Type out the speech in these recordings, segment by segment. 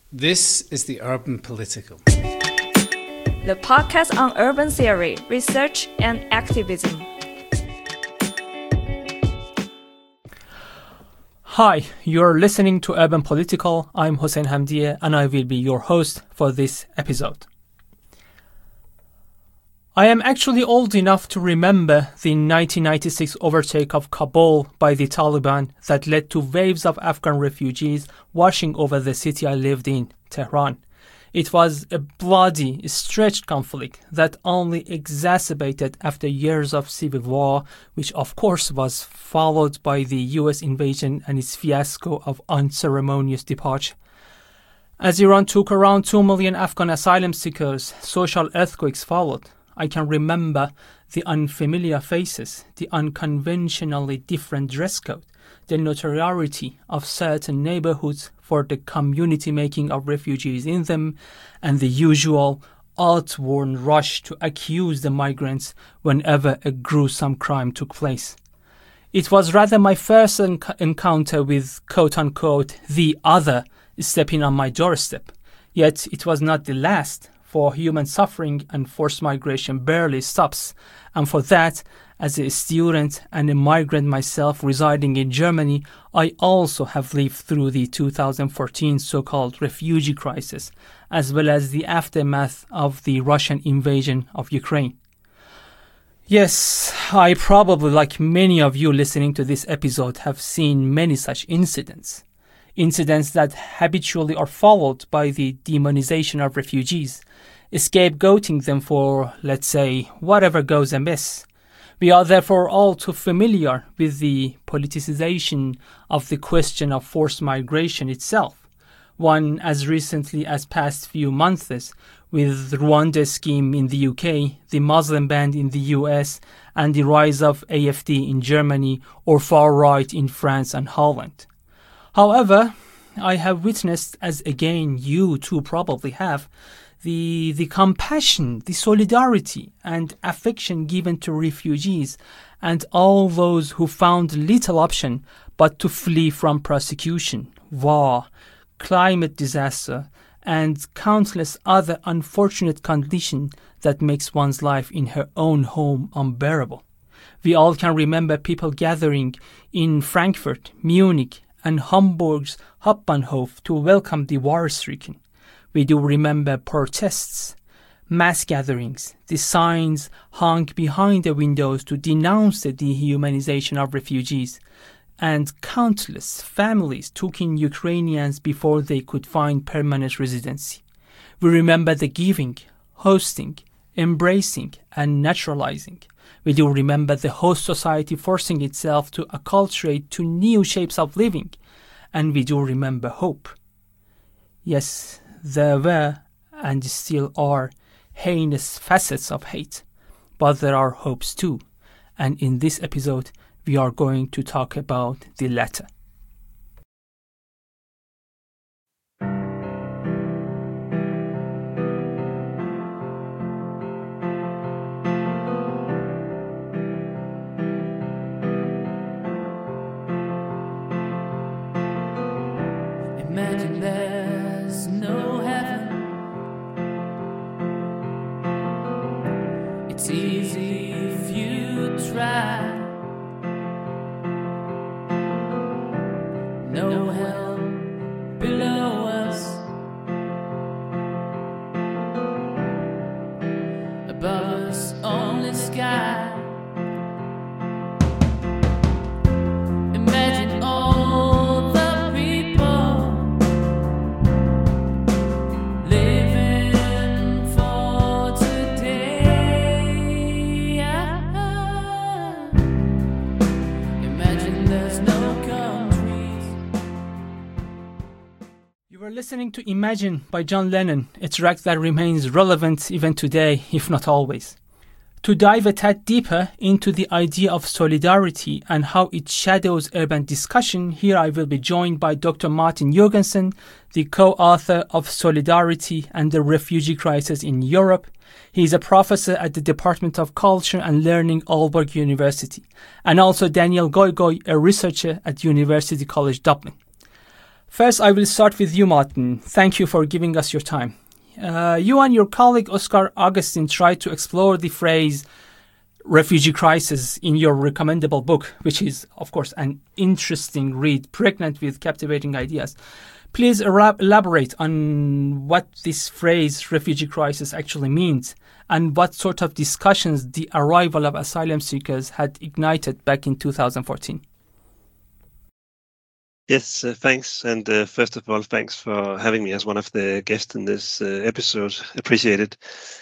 This is the Urban Political, the podcast on urban theory, research, and activism. Hi, you're listening to Urban Political. I'm Hossein Hamdieh, and I will be your host for this episode. I am actually old enough to remember the 1996 overtake of Kabul by the Taliban that led to waves of Afghan refugees washing over the city I lived in, Tehran. It was a bloody, stretched conflict that only exacerbated after years of civil war, which of course was followed by the US invasion and its fiasco of unceremonious departure. As Iran took around 2 million Afghan asylum seekers, social earthquakes followed. I can remember the unfamiliar faces, the unconventionally different dress code, the notoriety of certain neighborhoods for the community making of refugees in them, and the usual outworn rush to accuse the migrants whenever a gruesome crime took place. It was rather my first encounter with quote-unquote the other stepping on my doorstep, yet it was not the last. For human suffering and forced migration barely stops, and for that, as a student and a migrant myself residing in Germany, I also have lived through the 2014 so-called refugee crisis, as well as the aftermath of the Russian invasion of Ukraine. Yes, I probably, like many of you listening to this episode, have seen many such incidents that habitually are followed by the demonization of refugees, scapegoating them for, let's say, whatever goes amiss. We are therefore all too familiar with the politicization of the question of forced migration itself, one as recently as past few months with Rwanda scheme in the UK, the Muslim ban in the US, and the rise of AfD in Germany or far-right in France and Holland. However, I have witnessed, as again you too probably have, the compassion, the solidarity and affection given to refugees and all those who found little option but to flee from persecution, war, climate disaster, and countless other unfortunate conditions that makes one's life in her own home unbearable. We all can remember people gathering in Frankfurt, Munich, and Hamburg's Hauptbahnhof to welcome the war-stricken. We do remember protests, mass gatherings, the signs hung behind the windows to denounce the dehumanization of refugees, and countless families took in Ukrainians before they could find permanent residency. We remember the giving, hosting, embracing, and naturalizing. We do remember the host society forcing itself to acculturate to new shapes of living. And we do remember hope. Yes, there were and still are heinous facets of hate, but there are hopes too. And in this episode, we are going to talk about the latter. Imagine there's no heaven. It's easy if you try. No hell below us. Above us only sky. Imagine all the listening to Imagine by John Lennon, a track that remains relevant even today, if not always. To dive a tad deeper into the idea of solidarity and how it shadows urban discussion, here I will be joined by Dr. Martin Jorgensen, the co-author of Solidarity and the Refugee Crisis in Europe. He is a professor at the Department of Culture and Learning, Aalborg University, and also Daniel Goigoi, a researcher at University College Dublin. First, I will start with you, Martin. Thank you for giving us your time. You and your colleague Oscar Augustin tried to explore the phrase refugee crisis in your recommendable book, which is, of course, an interesting read, pregnant with captivating ideas. Please elaborate on what this phrase refugee crisis actually means and what sort of discussions the arrival of asylum seekers had ignited back in 2014. Yes, thanks. And first of all, thanks for having me as one of the guests in this episode. Appreciate it.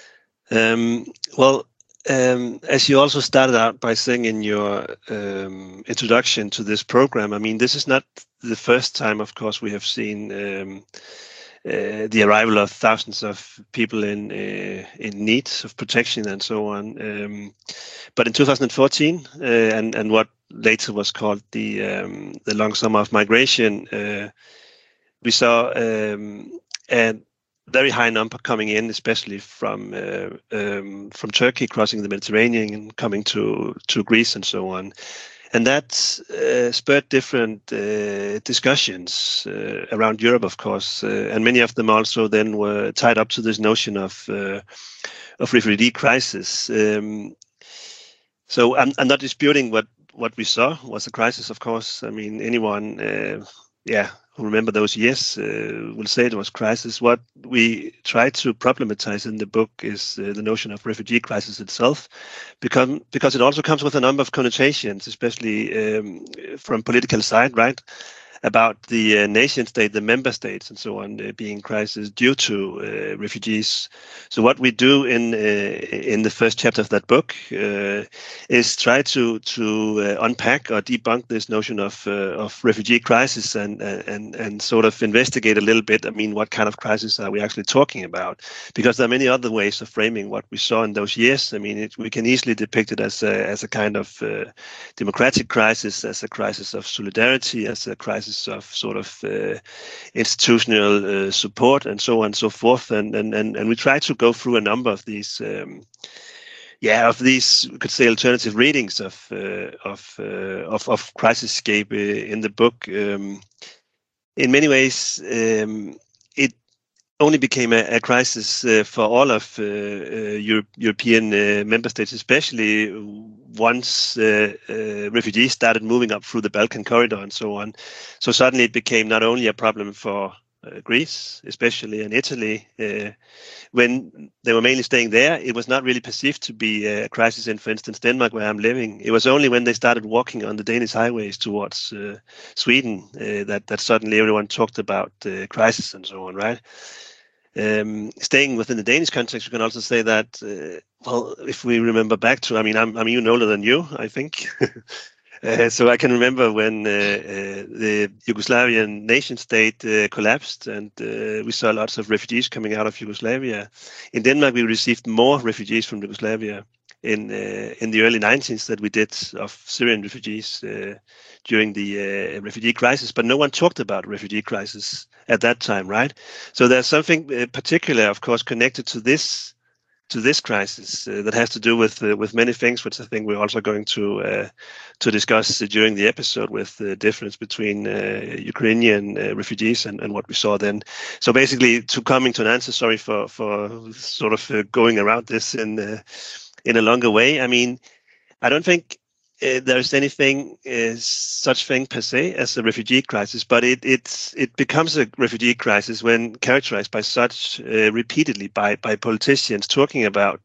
As you also started out by saying in your introduction to this program, I mean, this is not the first time, of course, we have seen the arrival of thousands of people in need of protection and so on. But in 2014, and what later was called the long summer of migration, we saw a very high number coming in, especially from Turkey, crossing the Mediterranean and coming to Greece and so on. And that spurred different discussions around Europe, of course, and many of them also then were tied up to this notion of refugee crisis. So I'm not disputing what we saw was a crisis, of course. I mean, anyone, who remember those years will say it was crisis. What we try to problematize in the book is the notion of refugee crisis itself, because it also comes with a number of connotations, especially from political side, right? About the nation state, the member states, and so on being crisis due to refugees. So what we do in the first chapter of that book is try to unpack or debunk this notion of refugee crisis and sort of investigate a little bit. I mean, what kind of crisis are we actually talking about? Because there are many other ways of framing what we saw in those years. I mean, we can easily depict it as a kind of democratic crisis, as a crisis of solidarity, as a crisis of sort of institutional support and so on and so forth, and we try to go through a number of these we could say alternative readings of crisisscape in the book. In many ways, it only became a crisis for all of European member states, especially once refugees started moving up through the Balkan corridor and so on. So suddenly it became not only a problem for Greece, especially in Italy, when they were mainly staying there, it was not really perceived to be a crisis in, for instance, Denmark, where I'm living. It was only when they started walking on the Danish highways towards Sweden that suddenly everyone talked about crisis and so on, right? Staying within the Danish context, we can also say that, if we remember back to, I mean, I'm even older than you, I think. So I can remember when the Yugoslavian nation state collapsed, and we saw lots of refugees coming out of Yugoslavia. In Denmark, we received more refugees from Yugoslavia in the early 90s that we did of Syrian refugees during the refugee crisis, but no one talked about refugee crisis at that time, right? So there's something particular, of course, connected to this crisis that has to do with many things, which I think we're also going to discuss during the episode, with the difference between Ukrainian refugees and what we saw then. So basically, coming to an answer, sorry for sort of going around this in a longer way. I mean, I don't think there's anything such thing per se as a refugee crisis, but it becomes a refugee crisis when characterized by such repeatedly by politicians talking about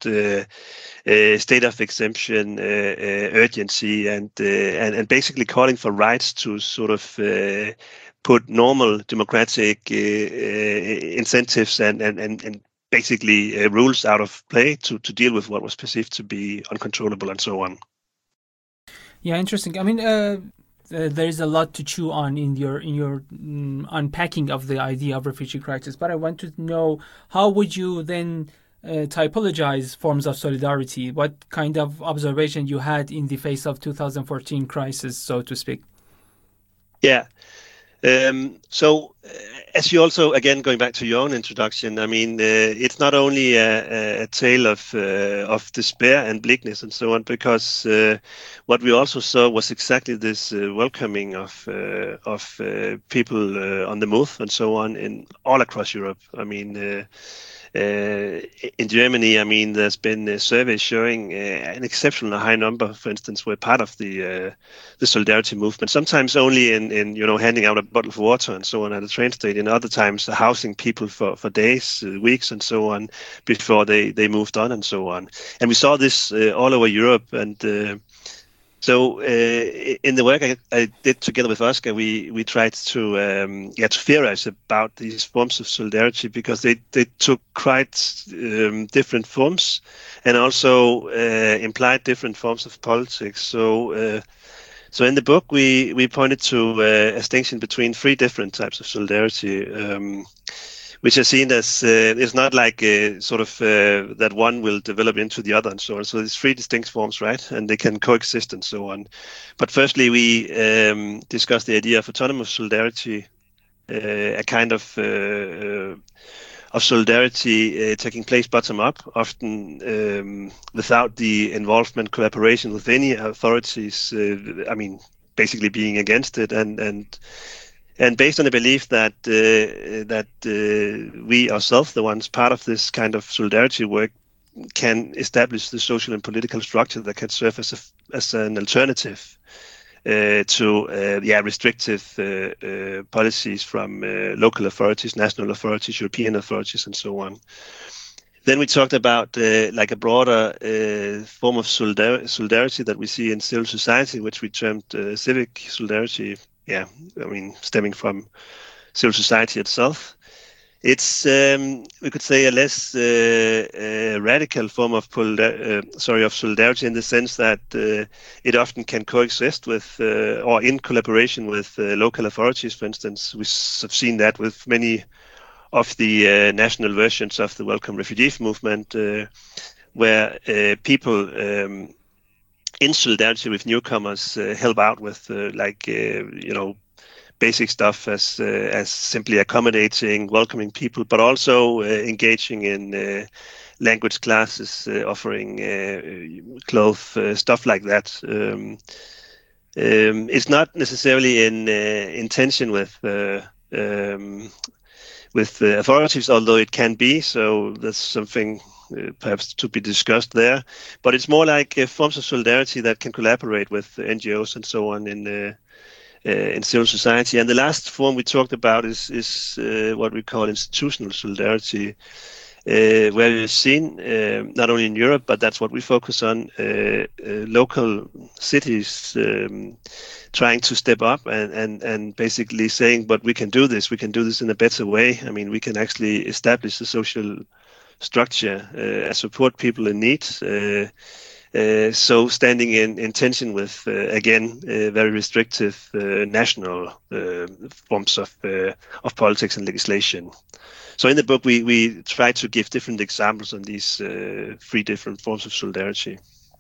state of exemption, urgency, and basically calling for rights to sort of put normal democratic incentives and basically rules out of play to deal with what was perceived to be uncontrollable and so on. Yeah, interesting. I mean, there is a lot to chew on in your unpacking of the idea of refugee crisis. But I want to know, how would you then typologize forms of solidarity? What kind of observation you had in the face of 2014 crisis, so to speak? Yeah. So as you also, again, going back to your own introduction, I mean, it's not only a tale of despair and bleakness and so on, because what we also saw was exactly this welcoming of people on the move and so on in all across Europe. I mean, in Germany, I mean, there's been surveys showing an exceptionally high number, for instance, were part of the solidarity movement. Sometimes only in handing out a bottle of water and so on at a train station. Other times housing people for days, weeks, and so on before they moved on and so on. And we saw this all over Europe. And so in the work I did together with Oscar, we tried to theorize about these forms of solidarity, because they took quite different forms and also implied different forms of politics. So in the book we pointed to a distinction between three different types of solidarity, which are seen as it's not like that one will develop into the other and so on. So there's three distinct forms, right? And they can coexist and so on. But firstly, we discussed the idea of autonomous solidarity, a kind of solidarity taking place bottom up, often without the involvement, collaboration with any authorities. I mean, basically being against it, and based on the belief that we ourselves, the ones part of this kind of solidarity work, can establish the social and political structure that can serve as an alternative to restrictive policies from local authorities, national authorities, European authorities, and so on. Then we talked about like a broader form of solidarity that we see in civil society, which we termed civic solidarity. Yeah, I mean, stemming from civil society itself. It's, we could say, a less radical form of solidarity, in the sense that it often can coexist with or in collaboration with local authorities. For instance, we have seen that with many of the national versions of the Welcome Refugees movement, where people in solidarity with newcomers help out with basic stuff as simply accommodating, welcoming people, but also engaging in language classes, offering clothes, stuff like that. It's not necessarily in tension with authorities, although it can be. So that's something perhaps to be discussed there. But it's more like forms of solidarity that can collaborate with NGOs and so on in civil society. And the last form we talked about is what we call institutional solidarity, where we've seen, not only in Europe, but that's what we focus on, local cities trying to step up and basically saying, but we can do this in a better way. I mean, we can actually establish a social structure and support people in need. So standing in tension with, again, very restrictive national forms of politics and legislation. So in the book, we try to give different examples on these three different forms of solidarity.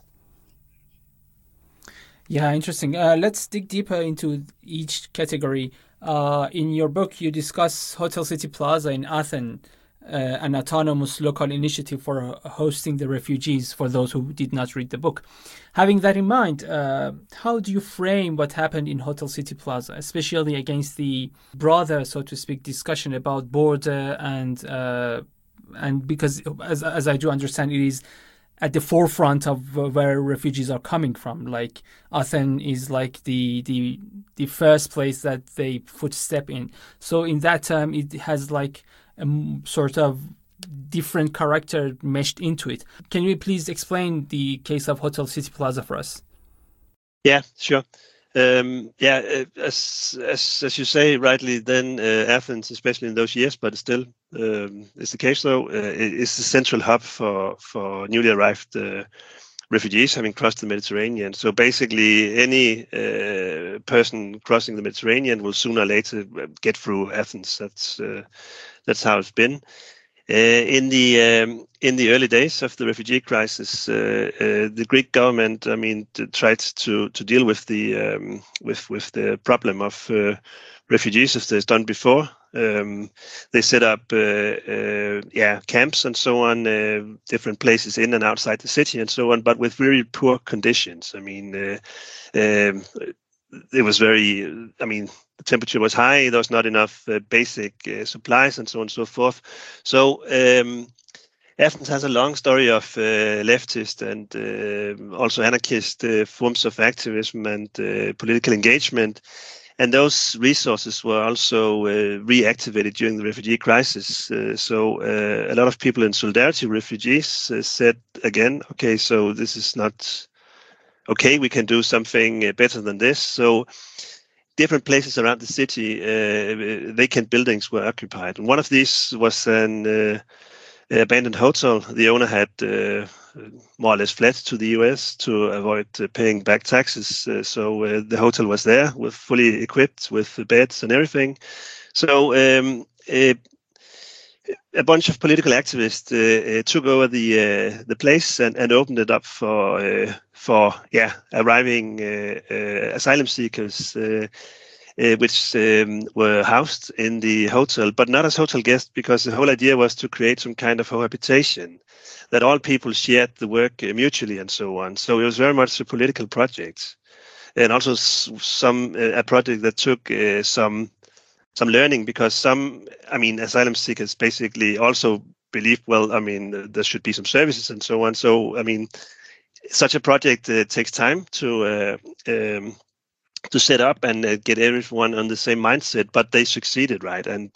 Yeah, interesting. Let's dig deeper into each category. In your book, you discuss Hotel City Plaza in Athens, an autonomous local initiative for hosting the refugees, for those who did not read the book. Having that in mind, how do you frame what happened in Hotel City Plaza, especially against the broader, so to speak, discussion about border and because, as I do understand, it is at the forefront of where refugees are coming from. Like Athens is like the first place that they footstep in. So in that term, it has like a sort of different character meshed into it. Can you please explain the case of Hotel City Plaza for us? Yeah, sure. As you say rightly, then Athens, especially in those years, but still is the case though, is the central hub for newly arrived refugees having crossed the Mediterranean. So basically, any person crossing the Mediterranean will sooner or later get through Athens. That's how it's been. In the early days of the refugee crisis, the Greek government, I mean, tried to deal with the problem of refugees as they've done before. They set up camps and so on, different places in and outside the city and so on, but with very poor conditions. I mean, it was the temperature was high. There was not enough basic supplies and so on and so forth. So Athens has a long story of leftist and also anarchist forms of activism and political engagement. And those resources were also reactivated during the refugee crisis. So a lot of people in solidarity with refugees said again, okay, so this is not okay, we can do something better than this. So different places around the city, vacant buildings were occupied. And one of these was an abandoned hotel. The owner had more or less fled to the US to avoid paying back taxes. So the hotel was there, with fully equipped with beds and everything. So a bunch of political activists took over the place and opened it up for arriving asylum seekers, which were housed in the hotel, but not as hotel guests, because the whole idea was to create some kind of cohabitation, that all people shared the work mutually and so on. So it was very much a political project, and also a project that took some learning, because asylum seekers basically also believe, there should be some services and so on. So, such a project takes time to set up and get everyone on the same mindset, but they succeeded, right? And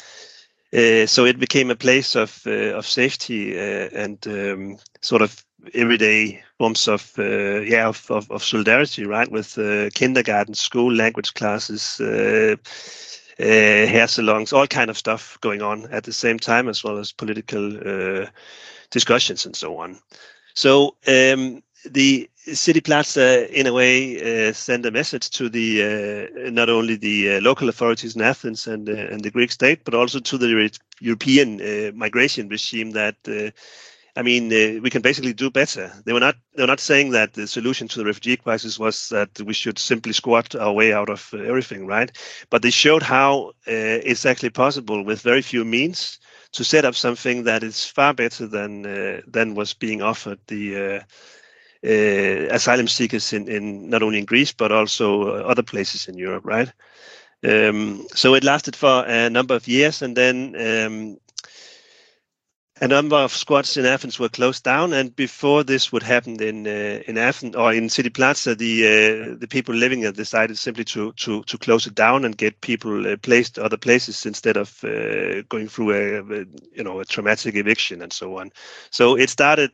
so it became a place of safety and sort of everyday forms of solidarity, right? With kindergarten, school, language classes, hair salons, all kind of stuff going on at the same time, as well as political discussions and so on. So the City Plaza, in a way, sent a message to the not only the local authorities in Athens and the Greek state, but also to the European migration regime that we can basically do better. They were not saying that the solution to the refugee crisis was that we should simply squat our way out of everything, right? But they showed how it's actually possible with very few means to set up something that is far better than was being offered the asylum seekers in not only in Greece but also other places in Europe, right? So it lasted for a number of years, and then a number of squats in Athens were closed down. And before this would happen in Athens or in City Plaza, the people living there decided simply to close it down and get people placed other places instead of going through a traumatic eviction and so on. So it started,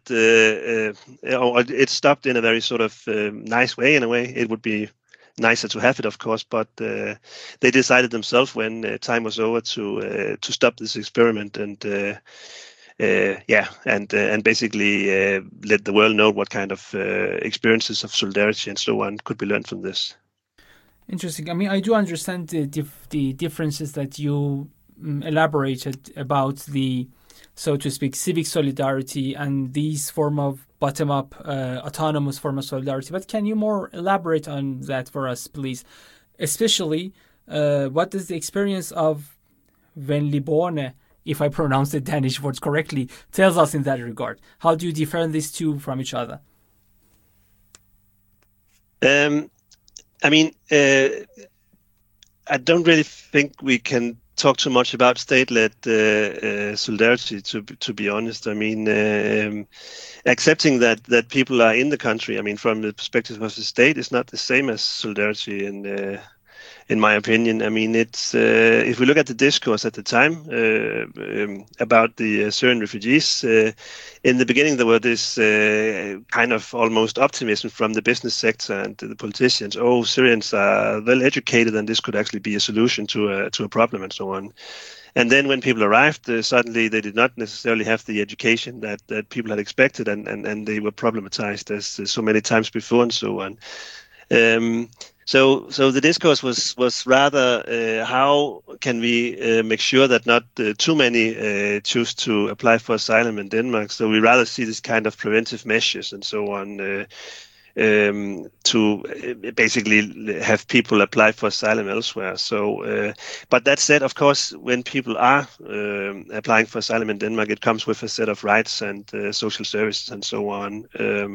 or it stopped in a very sort of nice way. In a way, it would be nicer to have it, of course, but they decided themselves when time was over to stop this experiment and. And basically let the world know what kind of experiences of solidarity and so on could be learned from this. Interesting. I do understand the differences that you elaborated about the, so to speak, civic solidarity and these form of bottom-up, autonomous form of solidarity. But can you more elaborate on that for us, please? Especially, what is the experience of Venliborne, if I pronounce the Danish words correctly, tells us in that regard? How do you differentiate these two from each other? I don't really think we can talk too much about state-led solidarity, to be honest. Accepting that people are in the country, from the perspective of the state, is not the same as solidarity in my opinion. It's if we look at the discourse at the time about the Syrian refugees, in the beginning there were this kind of almost optimism from the business sector and the politicians. Oh, Syrians are well educated, and this could actually be a solution to a problem and so on. And then when people arrived, suddenly they did not necessarily have the education that people had expected, and they were problematized as so many times before and so on. So the discourse was rather how can we make sure that not too many choose to apply for asylum in Denmark. So we rather see this kind of preventive measures and so on to basically have people apply for asylum elsewhere. So, but that said, of course, when people are applying for asylum in Denmark, it comes with a set of rights and social services and so on.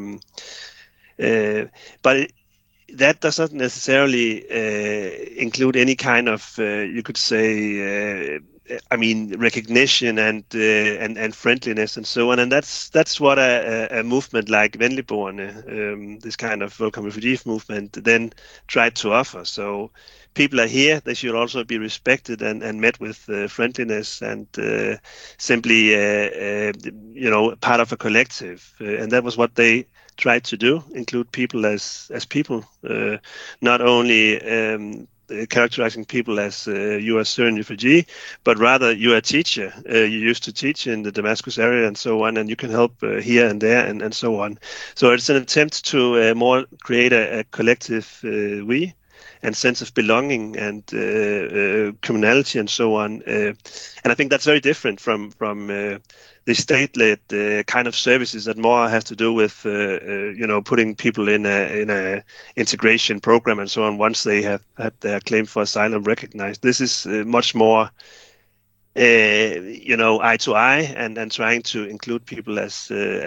But that does not necessarily include any kind of, you could say, recognition and friendliness and so on. And that's what a movement like Venligboerne, this kind of welcome refugees movement, then tried to offer. So people are here; they should also be respected and met with friendliness and simply, part of a collective. And that was what they tried to do, include people as people, not only characterizing people as you are a Syrian refugee, but rather you are a teacher. You used to teach in the Damascus area and so on, and you can help here and there and so on. So it's an attempt to more create a collective we and sense of belonging and communality and so on. And I think that's very different from the state-led kind of services that more have to do with putting people in a integration program and so on once they have had their claim for asylum recognized. This is much more eye to eye and trying to include people as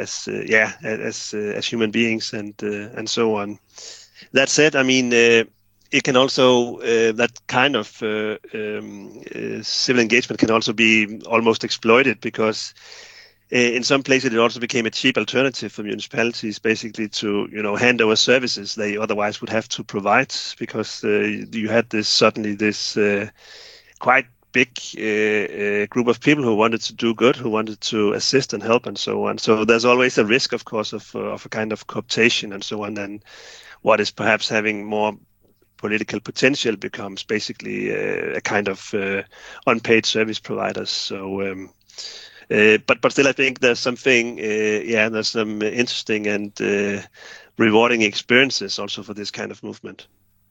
human beings and so on. That said, it can also that kind of civil engagement can also be almost exploited because in some places it also became a cheap alternative for municipalities, basically to hand over services they otherwise would have to provide because you had this quite big group of people who wanted to do good, who wanted to assist and help and so on. So there's always a risk, of course, of a kind of cooptation and so on, and what is perhaps having more political potential becomes basically a kind of unpaid service providers. So, but still, I think there's something, there's some interesting and rewarding experiences also for this kind of movement.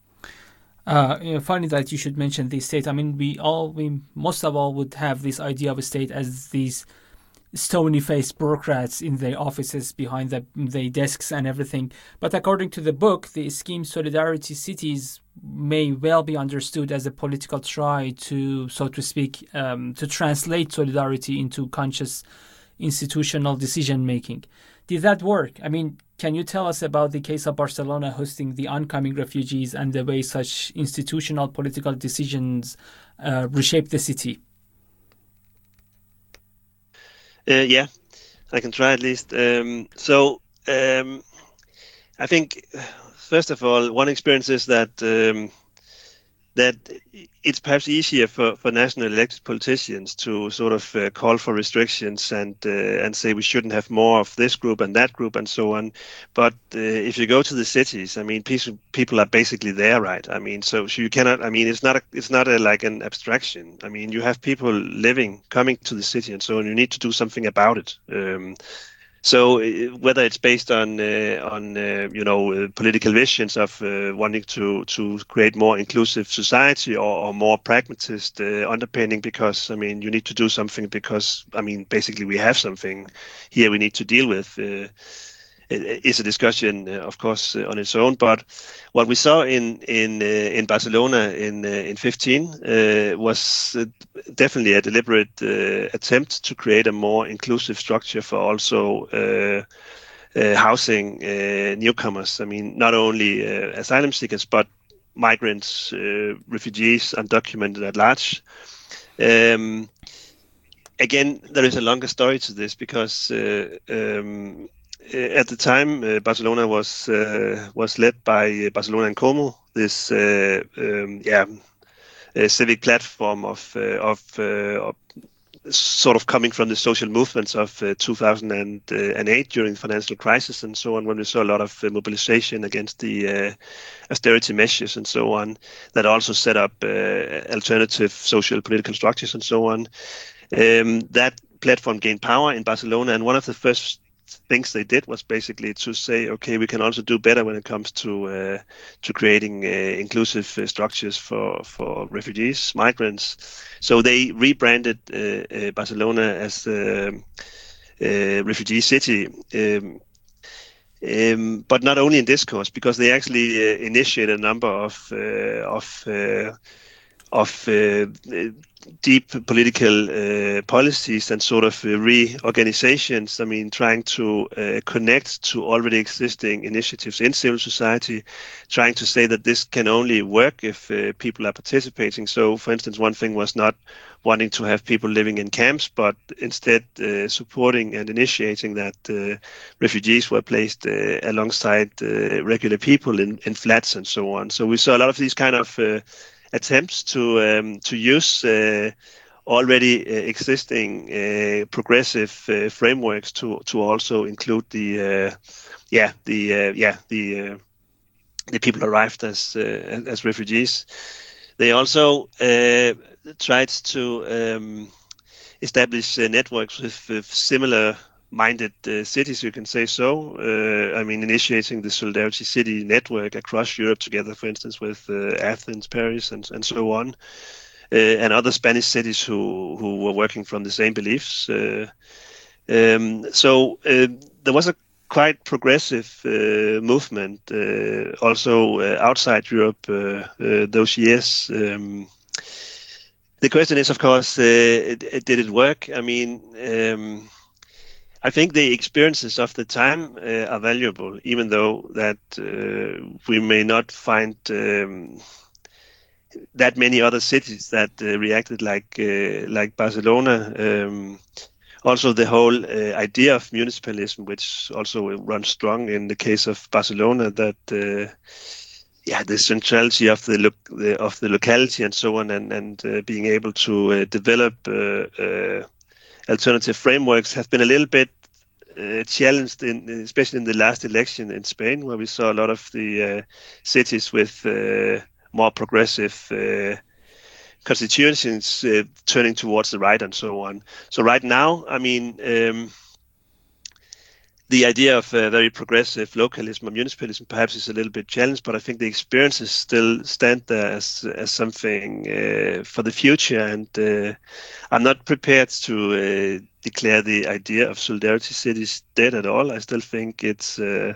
Funny that you should mention the state. We most of all would have this idea of a state as these stony-faced bureaucrats in their offices behind their desks and everything. But according to the book, the scheme Solidarity Cities may well be understood as a political try to, so to speak, to translate solidarity into conscious institutional decision-making. Did that work? Can you tell us about the case of Barcelona hosting the oncoming refugees and the way such institutional political decisions reshape the city? I can try at least. I think, first of all, one experience is that it's perhaps easier for national elected politicians to sort of call for restrictions and say we shouldn't have more of this group and that group and so on. But if you go to the cities, people are basically there, right? So you cannot. It's not like an abstraction. You have people coming to the city and so on. You need to do something about it. So whether it's based on political visions of wanting to create more inclusive society or more pragmatist underpinning, because you need to do something because basically we have something here we need to deal with. Is a discussion, of course, on its own. But what we saw in Barcelona in 2015 was definitely a deliberate attempt to create a more inclusive structure for also housing newcomers. Not only asylum seekers, but migrants, refugees, undocumented at large. Again, there is a longer story to this because at the time, Barcelona was led by Barcelona en Comú, this civic platform of sort of coming from the social movements of 2008 during the financial crisis and so on, when we saw a lot of mobilization against the austerity measures and so on, that also set up alternative social political structures and so on. That platform gained power in Barcelona, and one of the first things they did was basically to say, okay, we can also do better when it comes to creating inclusive structures for refugees, migrants. So they rebranded Barcelona as the refugee city. But not only in discourse, because they actually initiated a number of deep political policies and sort of reorganizations. I mean, trying to connect to already existing initiatives in civil society, trying to say that this can only work if people are participating. So, for instance, one thing was not wanting to have people living in camps, but instead supporting and initiating that refugees were placed alongside regular people in flats and so on. So we saw a lot of these kind of attempts to use already existing progressive frameworks to also include the people arrived as refugees. They also tried to establish networks with similar minded cities, you can say so. I mean, initiating the Solidarity City network across Europe together, for instance, with Athens, Paris, and so on, and other Spanish cities who were working from the same beliefs. So there was a quite progressive movement also outside Europe those years. The question is, of course, did it work? I mean, I think the experiences of the time are valuable, even though that we may not find that many other cities that reacted like Barcelona. Also, the whole idea of municipalism, which also runs strong in the case of Barcelona, that the centrality of the locality and so on, and being able to develop alternative frameworks have been a little bit challenged, especially in the last election in Spain, where we saw a lot of the cities with more progressive constituencies turning towards the right and so on. So right now, I mean, the idea of very progressive localism or municipalism perhaps is a little bit challenged, but I think the experiences still stand there as something for the future. And I'm not prepared to declare the idea of solidarity cities dead at all. I still think it's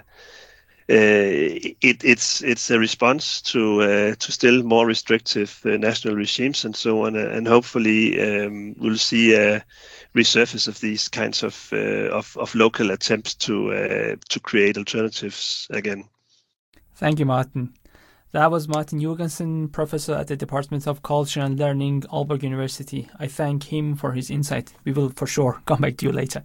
a response to still more restrictive national regimes and so on, and hopefully we'll see a resurface of these kinds of local attempts to create alternatives again. Thank you, Martin. That was Martin Jorgensen, professor at the Department of Culture and Learning, Aalborg University. I thank him for his insight. We will for sure come back to you later.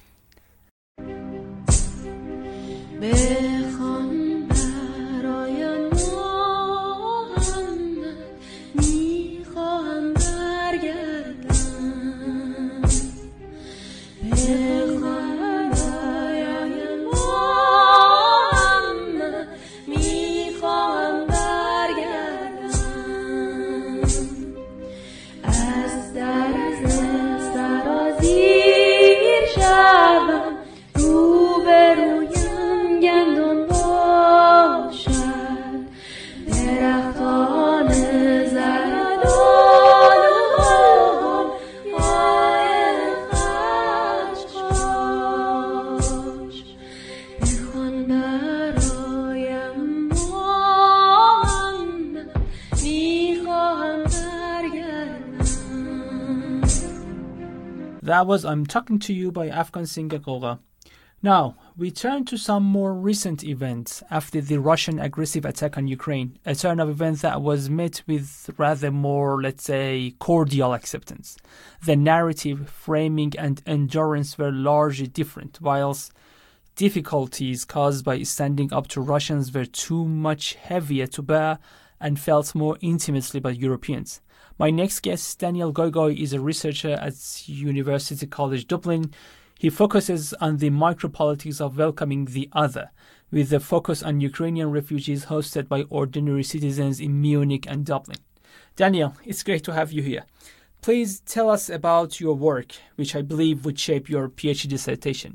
That was I'm Talking to You by Afghan singer Goga. Now, we turn to some more recent events after the Russian aggressive attack on Ukraine, a turn of events that was met with rather more, let's say, cordial acceptance. The narrative, framing and endurance were largely different, whilst difficulties caused by standing up to Russians were too much heavier to bear and felt more intimately by Europeans. My next guest, Daniel Goigoi, is a researcher at University College Dublin. He focuses on the micropolitics of welcoming the other, with a focus on Ukrainian refugees hosted by ordinary citizens in Munich and Dublin. Daniel, it's great to have you here. Please tell us about your work, which I believe would shape your PhD dissertation.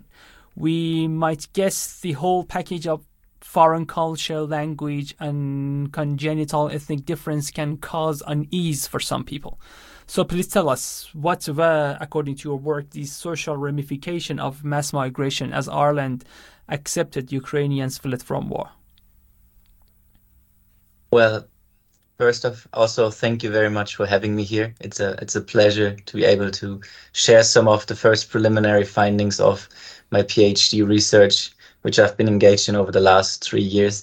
we might guess the whole package of foreign culture, language, and congenital ethnic difference can cause unease for some people. So please tell us, what were, according to your work, the social ramification of mass migration as Ireland accepted Ukrainians fled from war? Well, first off, also thank you very much for having me here. It's a pleasure to be able to share some of the first preliminary findings of my PhD research, which I've been engaged in over the last 3 years.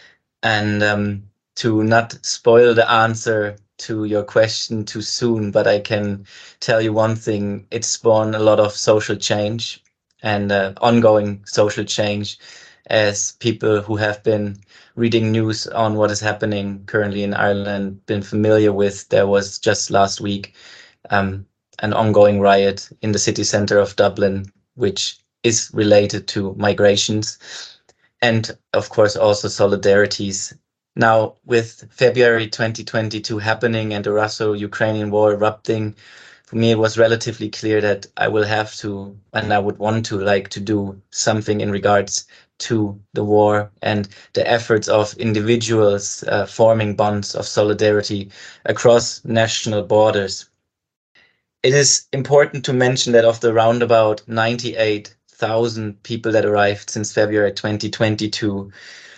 And to not spoil the answer to your question too soon, but I can tell you one thing: it spawned a lot of social change and ongoing social change, as people who have been reading news on what is happening currently in Ireland been familiar with. There was just last week an ongoing riot in the city centre of Dublin, which is related to migrations, and of course also solidarities. Now, with February 2022 happening and the Russo-Ukrainian war erupting, for me it was relatively clear that I will have to, and I would want to, like to do something in regards to the war and the efforts of individuals forming bonds of solidarity across national borders. It is important to mention that of the roundabout 98,000 people that arrived since February 2022,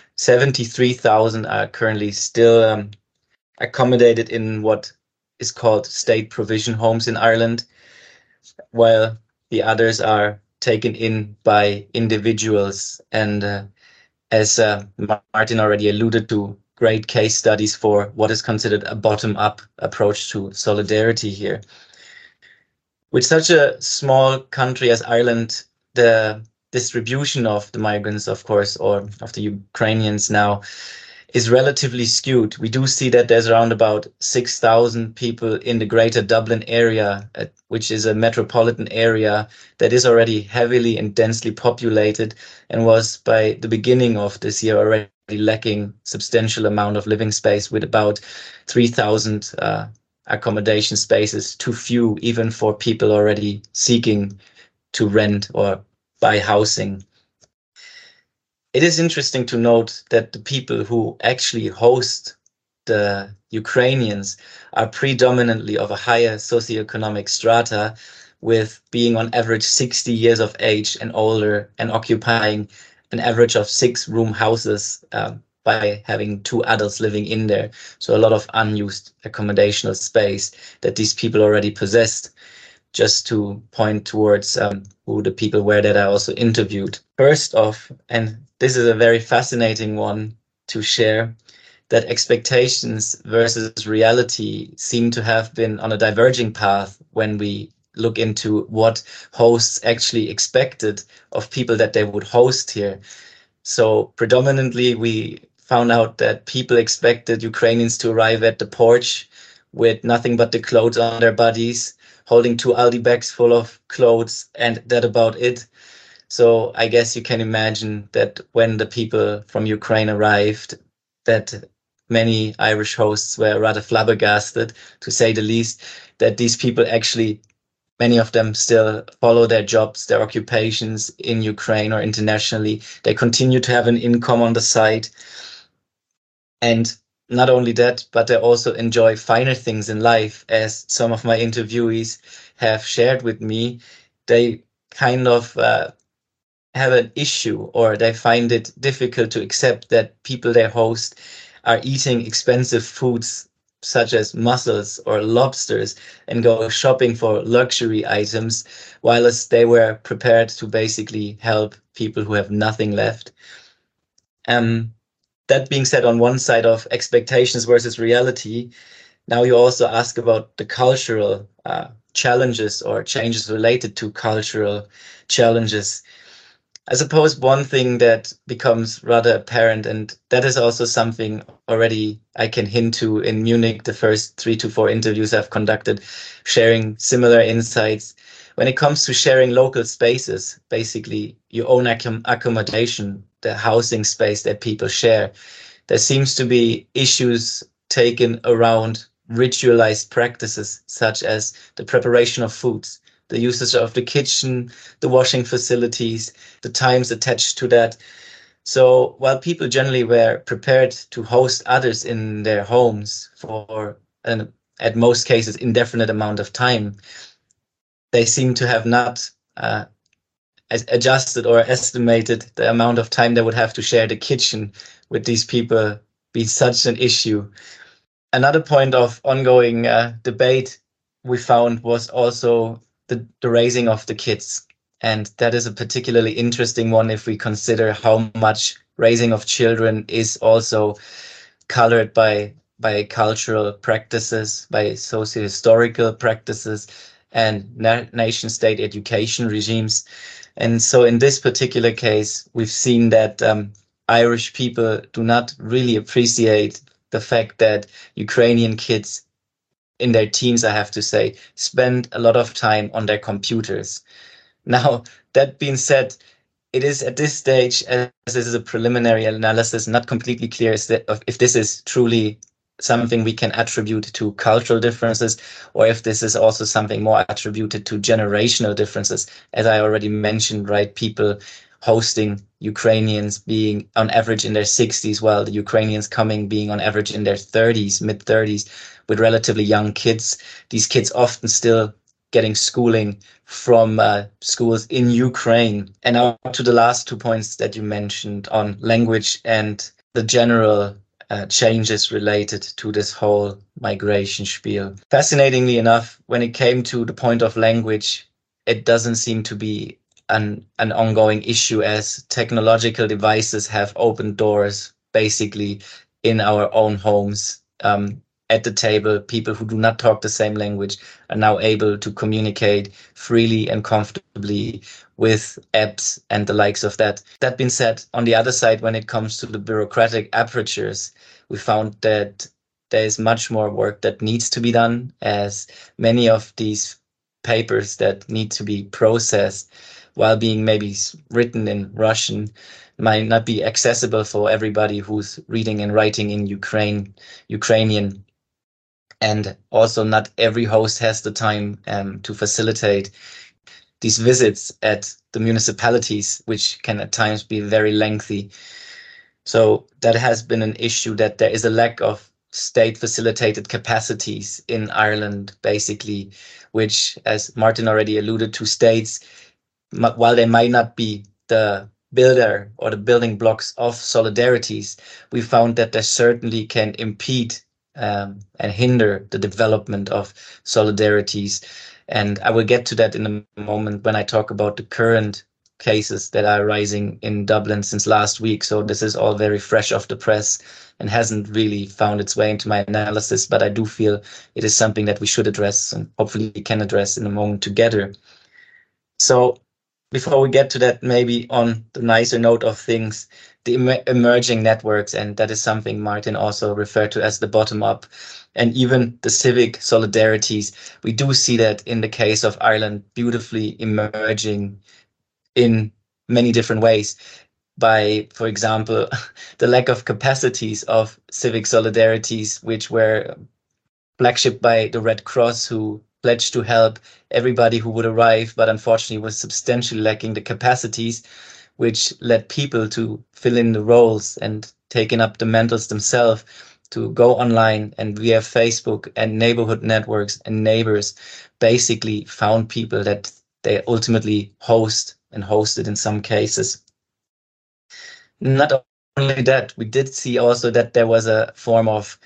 73,000 are currently still accommodated in what is called state provision homes in Ireland, while the others are taken in by individuals. And as Martin already alluded to, great case studies for what is considered a bottom-up approach to solidarity here. With such a small country as Ireland, the distribution of the migrants, of course, or of the Ukrainians now, is relatively skewed. We do see that there's around about 6,000 people in the greater Dublin area, which is a metropolitan area that is already heavily and densely populated and was by the beginning of this year already lacking substantial amount of living space, with about 3,000 accommodation spaces, too few even for people already seeking to rent or buy housing. It is interesting to note that the people who actually host the Ukrainians are predominantly of a higher socioeconomic strata, with being on average 60 years of age and older and occupying an average of 6-room houses by having 2 adults living in there. So a lot of unused accommodational space that these people already possessed. Just to point towards who the people were that I also interviewed. First off, and this is a very fascinating one to share, that expectations versus reality seem to have been on a diverging path when we look into what hosts actually expected of people that they would host here. So predominantly we found out that people expected Ukrainians to arrive at the porch with nothing but the clothes on their bodies, holding 2 Aldi bags full of clothes, and that about it. So I guess you can imagine that when the people from Ukraine arrived, that many Irish hosts were rather flabbergasted, to say the least, that these people actually, many of them still follow their jobs, their occupations in Ukraine or internationally. They continue to have an income on the side. And not only that, but they also enjoy finer things in life, as some of my interviewees have shared with me. They kind of have an issue, or they find it difficult to accept that people they host are eating expensive foods such as mussels or lobsters and go shopping for luxury items, whilst they were prepared to basically help people who have nothing left. That being said, on one side of expectations versus reality, now you also ask about the cultural challenges or changes related to cultural challenges. I suppose one thing that becomes rather apparent, and that is also something already I can hint to in Munich, the first 3 to 4 interviews I've conducted, sharing similar insights. When it comes to sharing local spaces, basically your own accommodation, the housing space that people share, there seems to be issues taken around ritualized practices, such as the preparation of foods, the usage of the kitchen, the washing facilities, the times attached to that. So while people generally were prepared to host others in their homes for an, at most cases, indefinite amount of time, they seem to have not adjusted or estimated the amount of time they would have to share the kitchen with these people be such an issue. Another point of ongoing debate we found was also the raising of the kids. And that is a particularly interesting one if we consider how much raising of children is also colored by cultural practices, by socio-historical practices, and nation-state education regimes. And so in this particular case, we've seen that Irish people do not really appreciate the fact that Ukrainian kids in their teens, I have to say, spend a lot of time on their computers. Now, that being said, it is at this stage, as this is a preliminary analysis, not completely clear if this is truly something we can attribute to cultural differences, or if this is also something more attributed to generational differences. As I already mentioned, right, people hosting Ukrainians being on average in their 60s, while the Ukrainians coming being on average in their 30s, mid-30s, with relatively young kids. These kids often still getting schooling from schools in Ukraine. And now to the last 2 points that you mentioned on language and the general changes related to this whole migration spiel. Fascinatingly enough, when it came to the point of language, it doesn't seem to be an ongoing issue, as technological devices have opened doors basically in our own homes. At the table, people who do not talk the same language are now able to communicate freely and comfortably with apps and the likes of that. That being said, on the other side, when it comes to the bureaucratic apertures, we found that there is much more work that needs to be done, as many of these papers that need to be processed while being maybe written in Russian might not be accessible for everybody who's reading and writing in Ukrainian. And also not every host has the time to facilitate these visits at the municipalities, which can at times be very lengthy. So that has been an issue, that there is a lack of state facilitated capacities in Ireland, basically, which, as Martin already alluded to, states, while they might not be the builder or the building blocks of solidarities, we found that they certainly can impede and hinder the development of solidarities. And I will get to that in a moment when I talk about the current cases that are rising in Dublin since last week. So this is all very fresh off the press and hasn't really found its way into my analysis, but I do feel it is something that we should address and hopefully we can address in a moment together. So before we get to that, maybe on the nicer note of things, the emerging networks, and that is something Martin also referred to as the bottom-up, and even the civic solidarities. We do see that in the case of Ireland beautifully emerging in many different ways by, for example, the lack of capacities of civic solidarities, which were flagshipped by the Red Cross, who pledged to help everybody who would arrive, but unfortunately was substantially lacking the capacities, which led people to fill in the roles and taking up the mantles themselves to go online and via Facebook and neighborhood networks and neighbors basically found people that they ultimately host and hosted in some cases. Not only that, we did see also that there was a form of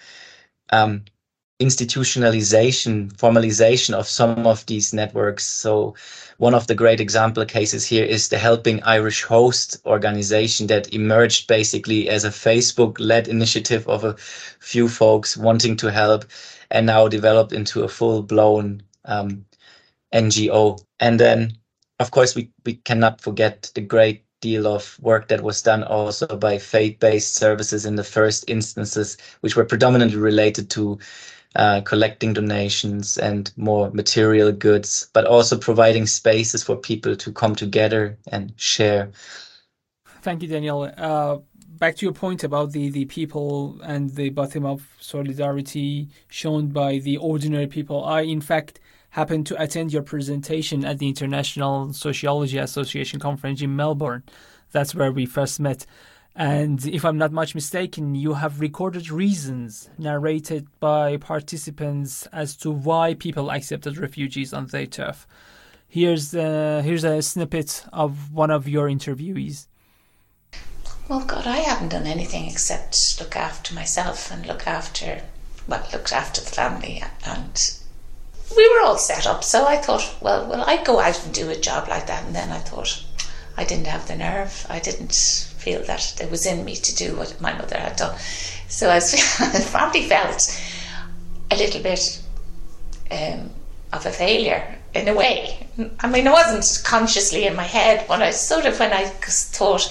formalization of some of these networks. So one of the great example cases here is the Helping Irish Host organization that emerged basically as a Facebook-led initiative of a few folks wanting to help, and now developed into a full-blown NGO. And then, of course, we cannot forget the great deal of work that was done also by faith-based services in the first instances, which were predominantly related to collecting donations and more material goods, but also providing spaces for people to come together and share. Thank you, Daniel. Back to your point about the people and the bottom-up solidarity shown by the ordinary people. I, in fact, happened to attend your presentation at the International Sociology Association conference in Melbourne. That's where we first met. And if I'm not much mistaken, you have recorded reasons narrated by participants as to why people accepted refugees on their turf. Here's a snippet of one of your interviewees. Well, God, I haven't done anything except look after myself and looked after the family. And we were all set up. So I thought, well, I'd go out and do a job like that. And then I thought I didn't have the nerve. I didn't feel that it was in me to do what my mother had done. So I probably felt a little bit of a failure in a way. I mean, it wasn't consciously in my head, but I sort of, when I thought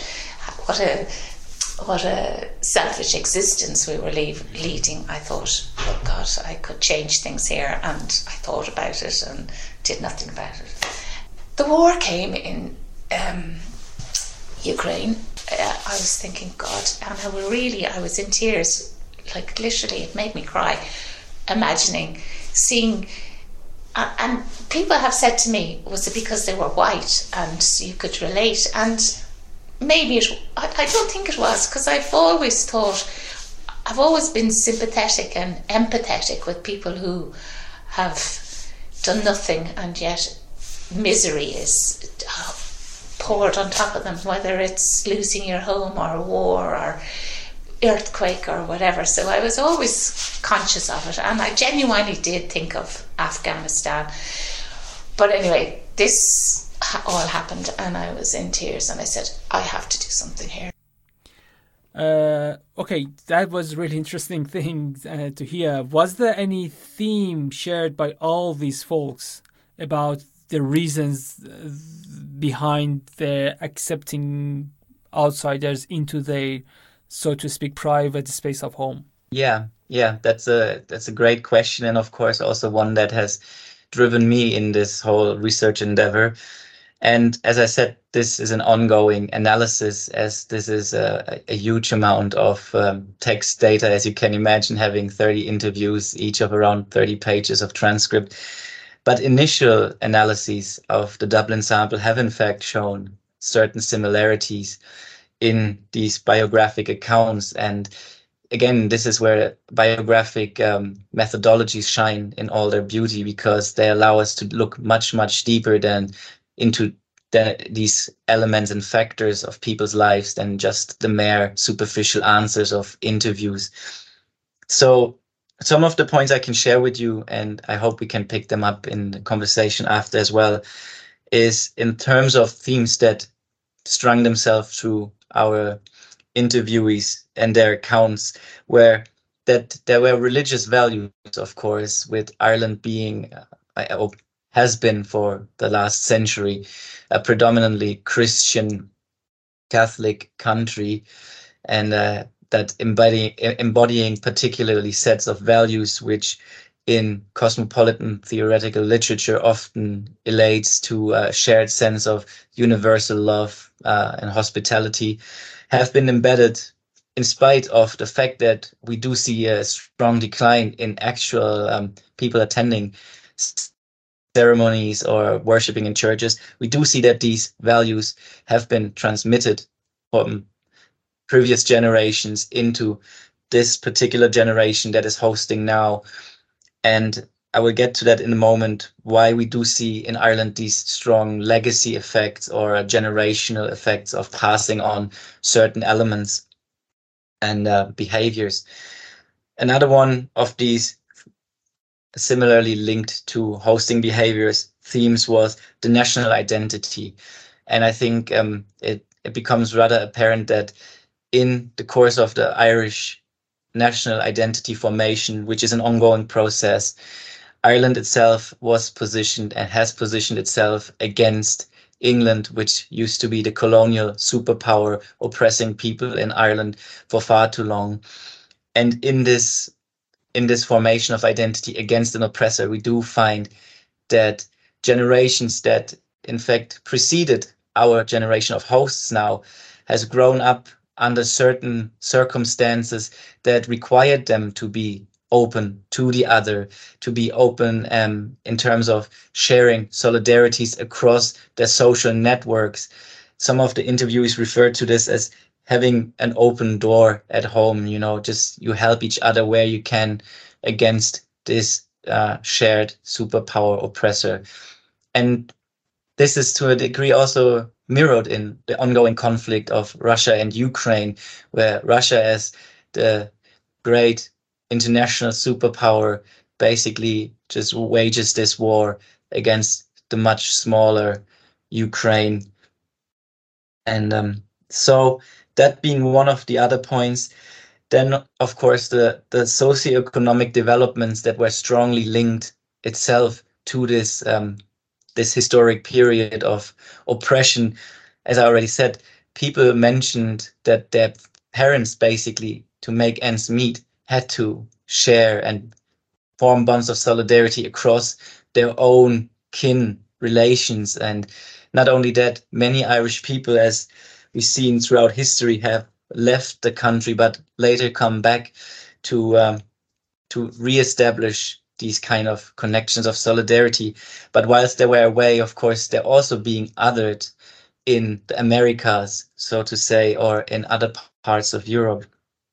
what a selfish existence we were leading, I thought, oh God, I could change things here, and I thought about it and did nothing about it. The war came in Ukraine. I was thinking, God, and I was in tears, like literally it made me cry, imagining, seeing, and people have said to me, was it because they were white and you could relate? And maybe I don't think it was, because I've always been sympathetic and empathetic with people who have done nothing and yet misery is poured on top of them, whether it's losing your home or war or earthquake or whatever. So I was always conscious of it, and I genuinely did think of Afghanistan. But anyway, this all happened and I was in tears, and I said, I have to do something here. Okay, that was really interesting thing to hear. Was there any theme shared by all these folks about the reasons behind their accepting outsiders into their, so to speak, private space of home? Yeah, that's a great question, and of course also one that has driven me in this whole research endeavor. And as I said, this is an ongoing analysis, as this is a huge amount of text data, as you can imagine, having 30 interviews, each of around 30 pages of transcript. But initial analyses of the Dublin sample have in fact shown certain similarities in these biographic accounts. And again, this is where biographic methodologies shine in all their beauty, because they allow us to look much, much deeper than into these elements and factors of people's lives than just the mere superficial answers of interviews. So some of the points I can share with you, and I hope we can pick them up in the conversation after as well, is in terms of themes that strung themselves through our interviewees and their accounts, where that there were religious values, of course, with Ireland being, has been for the last century, a predominantly Christian Catholic country, and that embodying particularly sets of values which in cosmopolitan theoretical literature often relates to a shared sense of universal love and hospitality, have been embedded in spite of the fact that we do see a strong decline in actual people attending ceremonies or worshipping in churches. We do see that these values have been transmitted from previous generations into this particular generation that is hosting now. And I will get to that in a moment, why we do see in Ireland these strong legacy effects or generational effects of passing on certain elements and behaviors. Another one of these similarly linked to hosting behaviors themes was the national identity. And I think it becomes rather apparent that in the course of the Irish national identity formation, which is an ongoing process, Ireland itself was positioned and has positioned itself against England, which used to be the colonial superpower oppressing people in Ireland for far too long. And in this formation of identity against an oppressor, we do find that generations that in fact preceded our generation of hosts now has grown up under certain circumstances that required them to be open to the other, to be open in terms of sharing solidarities across their social networks. Some of the interviewees referred to this as having an open door at home, just you help each other where you can against this shared superpower oppressor. And this is to a degree also mirrored in the ongoing conflict of Russia and Ukraine, where Russia, as the great international superpower, basically just wages this war against the much smaller Ukraine. And so that being one of the other points, then of course the socioeconomic developments that were strongly linked itself to this this historic period of oppression. As I already said, people mentioned that their parents, basically, to make ends meet, had to share and form bonds of solidarity across their own kin relations. And not only that, many Irish people, as we've seen throughout history, have left the country but later come back to re-establish these kind of connections of solidarity. But whilst they were away, of course, they're also being othered in the Americas, so to say, or in other parts of Europe.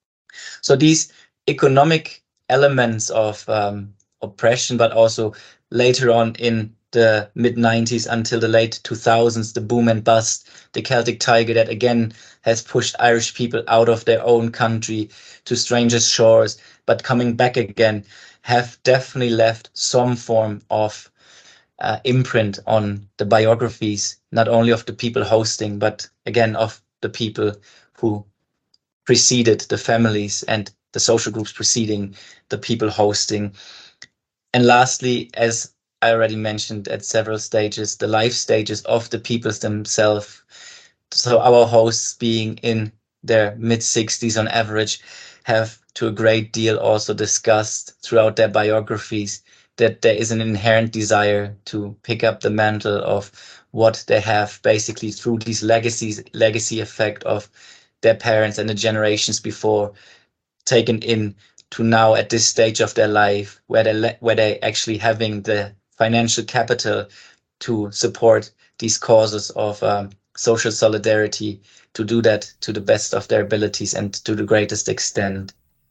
So these economic elements of oppression, but also later on in the mid-90s until the late 2000s, the boom and bust, the Celtic Tiger that again has pushed Irish people out of their own country to strangers' shores, but coming back again, have definitely left some form of imprint on the biographies, not only of the people hosting, but again of the people who preceded the families and the social groups preceding the people hosting. And lastly, as I already mentioned at several stages, the life stages of the peoples themselves. So our hosts, being in their mid-60s on average, have to a great deal also discussed throughout their biographies that there is an inherent desire to pick up the mantle of what they have basically through these legacy effect of their parents and the generations before, taken in to now at this stage of their life where they actually having the financial capital to support these causes of social solidarity, to do that to the best of their abilities and to the greatest extent.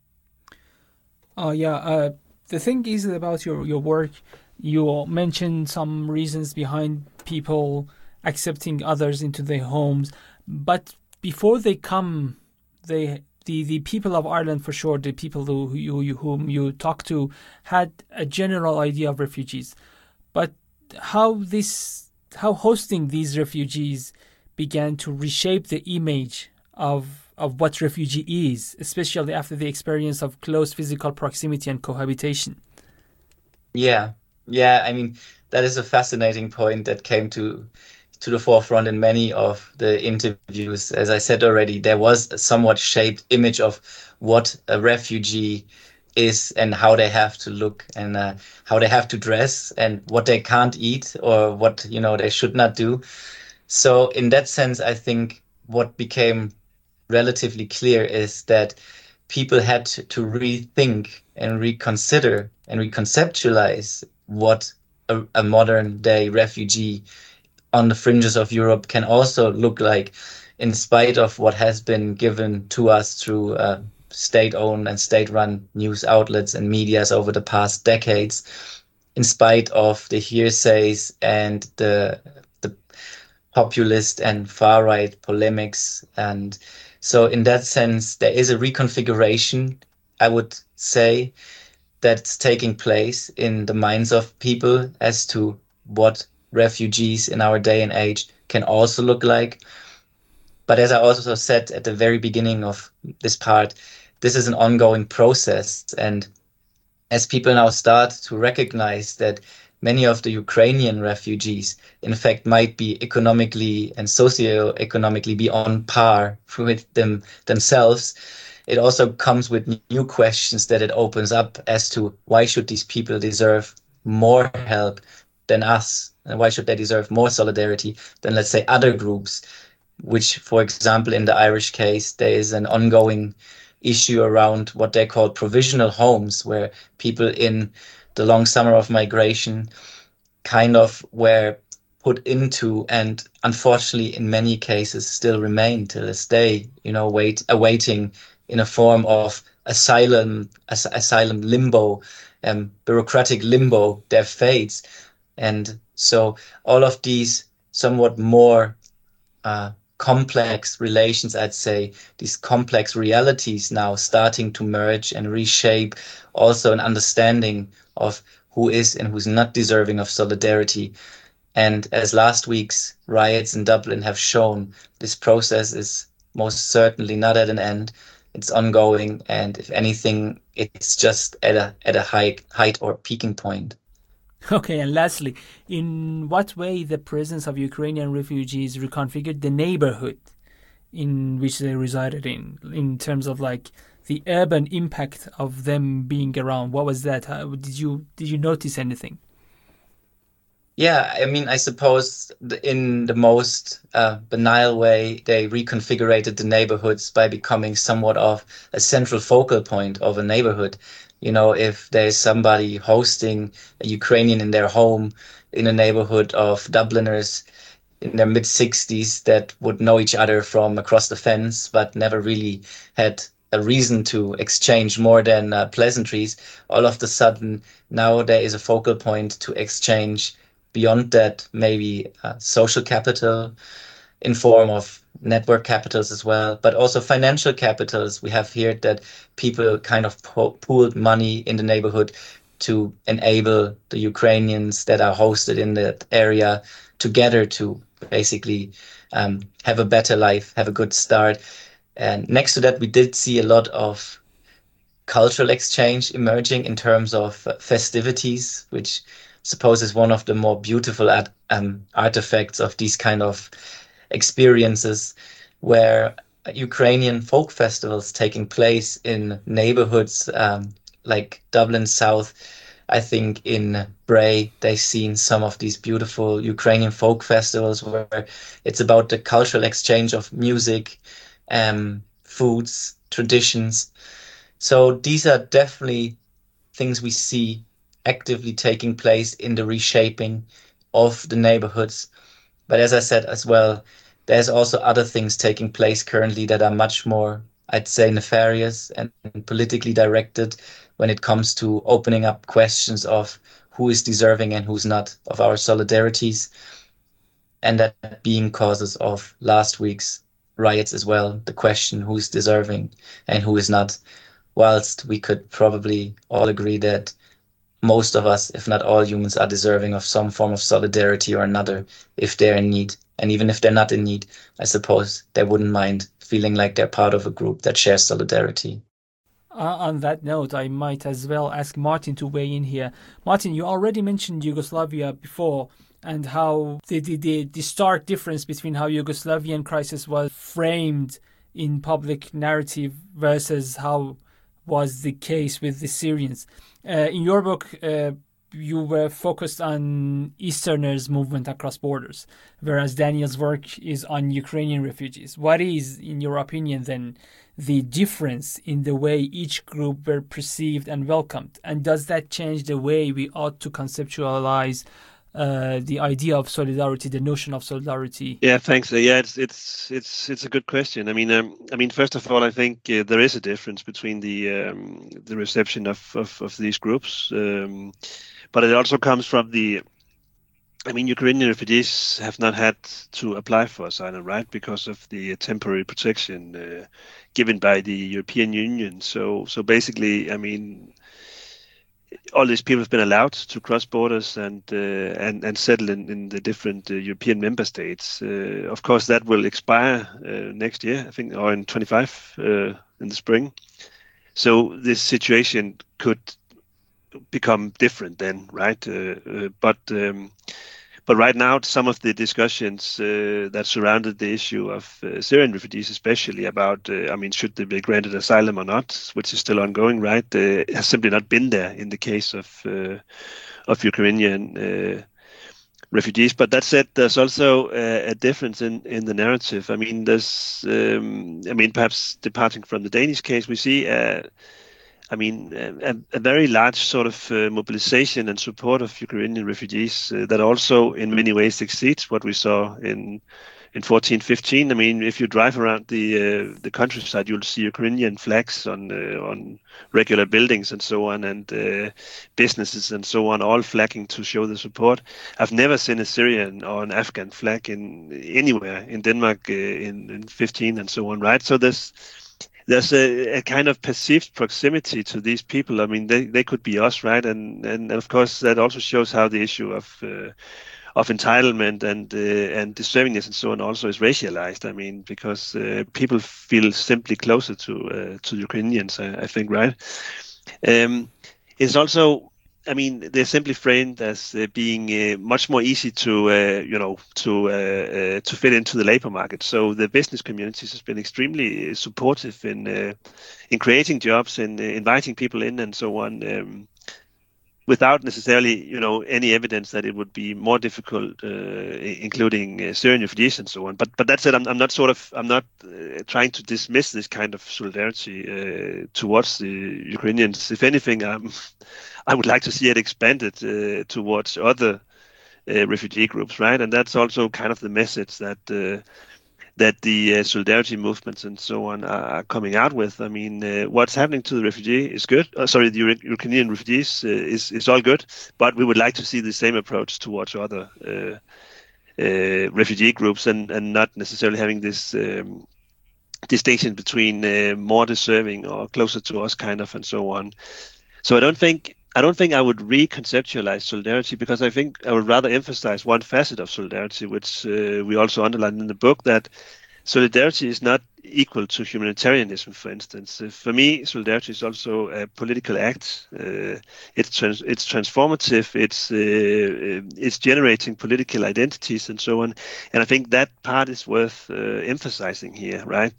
The thing is about your work, you mentioned some reasons behind people accepting others into their homes, but before they come, the people of Ireland, for sure, the people whom you talk to, had a general idea of refugees. But how hosting these refugees began to reshape the image of what refugee is, especially after the experience of close physical proximity and cohabitation. Yeah. I mean, that is a fascinating point that came to the forefront in many of the interviews. As I said already, there was a somewhat shaped image of what a refugee is and how they have to look and how they have to dress and what they can't eat or what they should not do. So in that sense, I think what became relatively clear is that people had to rethink and reconsider and reconceptualize what a modern day refugee on the fringes of Europe can also look like, in spite of what has been given to us through state-owned and state-run news outlets and medias over the past decades, in spite of the hearsays and the populist and far-right polemics. And so in that sense, there is a reconfiguration, I would say, that's taking place in the minds of people as to what refugees in our day and age can also look like. But as I also said at the very beginning of this part, this is an ongoing process. And as people now start to recognize that many of the Ukrainian refugees, in fact, might be economically and socio-economically be on par with themselves, it also comes with new questions that it opens up as to why should these people deserve more help than us? And why should they deserve more solidarity than, let's say, other groups, which, for example, in the Irish case, there is an ongoing issue around what they call provisional homes, where people in the long summer of migration kind of were put into, and unfortunately in many cases still remain to this day, awaiting in a form of asylum limbo, bureaucratic limbo, their fates. And so all of these somewhat more complex relations, I'd say, these complex realities now starting to merge and reshape also an understanding of who is and who's not deserving of solidarity. And as last week's riots in Dublin have shown, this process is most certainly not at an end. It's ongoing, and if anything, it's just at a height or peaking point. Okay, and lastly, in what way the presence of Ukrainian refugees reconfigured the neighborhood in which they resided in terms of like the urban impact of them being around? What was that? Did you notice anything? Yeah, I mean, I suppose in the most banal way, they reconfigured the neighborhoods by becoming somewhat of a central focal point of a neighborhood. If there's somebody hosting a Ukrainian in their home in a neighborhood of Dubliners in their mid-60s that would know each other from across the fence, but never really had a reason to exchange more than pleasantries, all of a sudden now there is a focal point to exchange beyond that, maybe social capital in form of network capitals as well, but also financial capitals. We have heard that people kind of pooled money in the neighborhood to enable the Ukrainians that are hosted in that area together to basically have a better life, have a good start. And next to that, we did see a lot of cultural exchange emerging in terms of festivities, which I suppose is one of the more beautiful artifacts of these kind of experiences, where Ukrainian folk festivals taking place in neighborhoods like Dublin South. I think in Bray, they've seen some of these beautiful Ukrainian folk festivals where it's about the cultural exchange of music, foods, traditions. So these are definitely things we see actively taking place in the reshaping of the neighborhoods. But as I said as well, there's also other things taking place currently that are much more, I'd say, nefarious and politically directed when it comes to opening up questions of who is deserving and who's not of our solidarities. And that being causes of last week's riots as well, the question who's deserving and who is not. Whilst we could probably all agree that most of us, if not all humans, are deserving of some form of solidarity or another if they're in need. And even if they're not in need, I suppose they wouldn't mind feeling like they're part of a group that shares solidarity. On that note, I might as well ask Martin to weigh in here. Martin, you already mentioned Yugoslavia before and how the stark difference between how Yugoslavian crisis was framed in public narrative versus how was the case with the Syrians. In your book, you were focused on Easterners' movement across borders, whereas Daniel's work is on Ukrainian refugees. What is, in your opinion, then, the difference in the way each group were perceived and welcomed? And does that change the way we ought to conceptualize the idea of solidarity, the notion of solidarity? Yeah, thanks. Yeah, it's a good question. I mean, first of all, I think there is a difference between the reception of these groups, but it also comes from Ukrainian refugees have not had to apply for asylum, right, because of the temporary protection given by the European Union. So basically, all these people have been allowed to cross borders and settle in the different European member states. Of course, that will expire next year, I think, or in 25 in the spring. So this situation could become different then, right? But right now, some of the discussions that surrounded the issue of Syrian refugees, especially about, should they be granted asylum or not, which is still ongoing, right, has simply not been there in the case of Ukrainian refugees. But that said, there's also a difference in the narrative. I mean, perhaps departing from the Danish case, we see a very large sort of mobilization and support of Ukrainian refugees that also in many ways exceeds what we saw in 14-15. I mean, if you drive around the countryside, you'll see Ukrainian flags on regular buildings and so on, and businesses and so on, all flagging to show the support. I've never seen a Syrian or an Afghan flag anywhere in Denmark in 15 and so on, right? So there's a kind of perceived proximity to these people. I mean, they could be us, right? And of course, that also shows how the issue of entitlement and deservingness and so on also is racialized. I mean, because people feel simply closer to Ukrainians, I think, right? It's also, I mean, they're simply framed as being much more easy to fit into the labor market. So the business communities has been extremely supportive in creating jobs and inviting people in and so on, without necessarily, any evidence that it would be more difficult, including Syrian refugees and so on. But that said, I'm not trying to dismiss this kind of solidarity towards the Ukrainians. If anything, I would like to see it expanded towards other refugee groups, right? And that's also kind of the message that the solidarity movements and so on are coming out with. I mean, what's happening to the refugee is good. The Ukrainian refugees is all good, but we would like to see the same approach towards other refugee groups and not necessarily having this distinction between more deserving or closer to us kind of and so on. So I don't think I would reconceptualize solidarity, because I think I would rather emphasize one facet of solidarity, which we also underline in the book, that solidarity is not equal to humanitarianism, for instance. For me, solidarity is also a political act. It's transformative. It's generating political identities and so on. And I think that part is worth emphasizing here, right?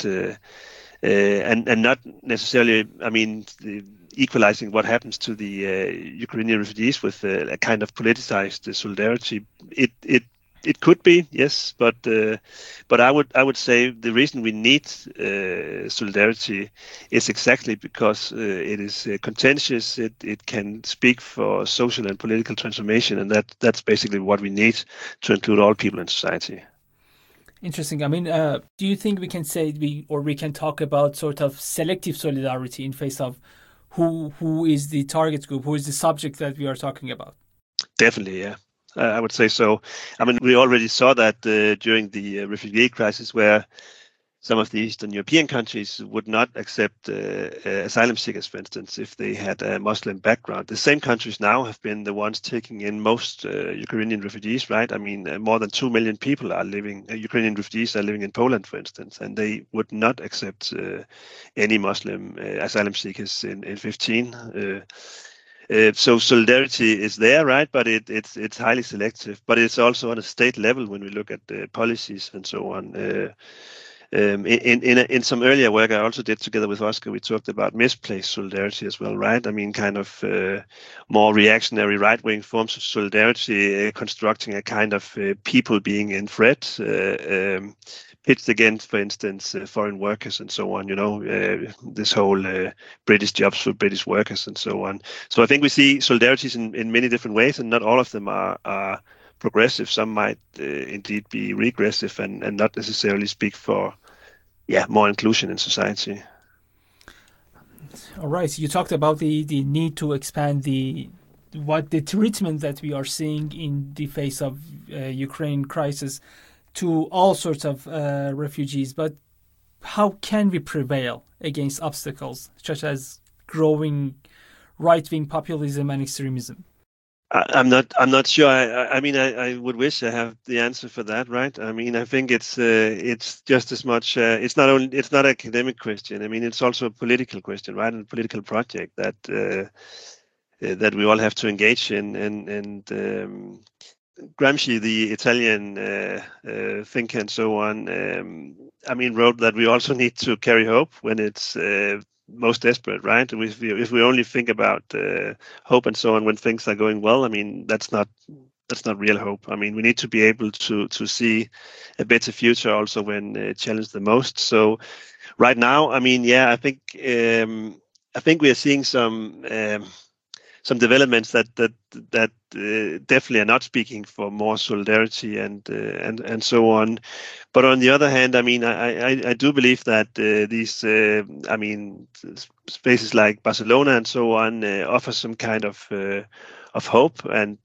And not necessarily, equalizing what happens to the Ukrainian refugees with a kind of politicized solidarity. It could be, yes, but I would say the reason we need solidarity is exactly because it is contentious. It can speak for social and political transformation, and that's basically what we need to include all people in society. Interesting. I mean, do you think we can say we can talk about sort of selective solidarity in face of who is the target group, who is the subject that we are talking about? Definitely, yeah. I would say so. I mean, we already saw that during the refugee crisis, where some of the Eastern European countries would not accept asylum seekers, for instance, if they had a Muslim background. The same countries now have been the ones taking in most Ukrainian refugees, right? I mean, more than 2 million people Ukrainian refugees are living in Poland, for instance, and they would not accept any Muslim asylum seekers in 15. So solidarity is there, right? But it's highly selective. But it's also on a state level when we look at the policies and so on. In some earlier work I also did together with Oscar, we talked about misplaced solidarity as well, right? I mean, kind of more reactionary right-wing forms of solidarity, constructing a kind of people being in threat, pitched against, for instance, foreign workers and so on, this whole British jobs for British workers and so on. So I think we see solidarities in many different ways, and not all of them are progressive. Some might indeed be regressive and not necessarily speak for more inclusion in society. All right. So you talked about the need to expand the treatment that we are seeing in the face of Ukraine crisis to all sorts of refugees. But how can we prevail against obstacles such as growing right-wing populism and extremism? I'm not sure. I would wish I have the answer for that, right? I mean, I think it's just as much. It's not an academic question. I mean, it's also a political question, right? And a political project that we all have to engage in. And Gramsci, the Italian thinker and so on, wrote that we also need to carry hope when it's most desperate, right? If we only think about hope and so on when things are going well, I mean, that's not real hope. I mean, we need to be able to see a better future also when challenged the most. So right now, I mean, yeah, I think we are seeing some developments that definitely are not speaking for more solidarity and so on. But on the other hand, I mean, I do believe that these spaces like Barcelona and so on offer some kind of hope and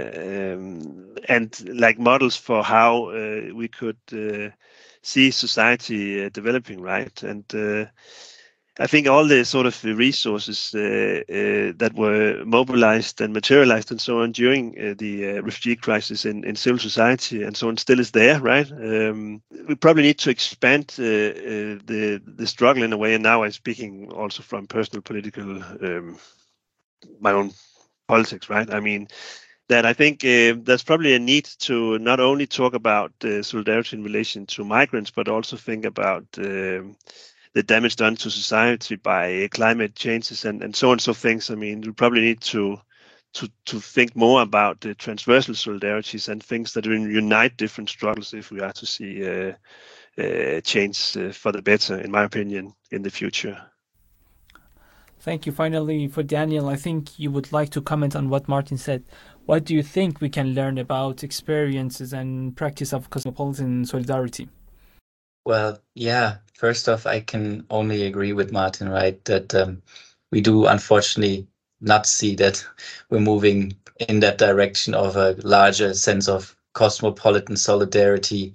like models for how we could see society developing, right? And I think all the sort of resources that were mobilized and materialized and so on during the refugee crisis in civil society and so on still is there, right? We probably need to expand the struggle in a way. And now I'm speaking also from personal political, my own politics, right? I mean, that I think there's probably a need to not only talk about solidarity in relation to migrants, but also think about the damage done to society by climate changes and so on. So things. I mean, we probably need to think more about the transversal solidarities and things that unite different struggles if we are to see change for the better, in my opinion, in the future. Thank you. Finally, for Daniel, I think you would like to comment on what Martin said. What do you think we can learn about experiences and practice of cosmopolitan solidarity? Well, yeah. First off, I can only agree with Martin, right? That we do unfortunately not see that we're moving in that direction of a larger sense of cosmopolitan solidarity,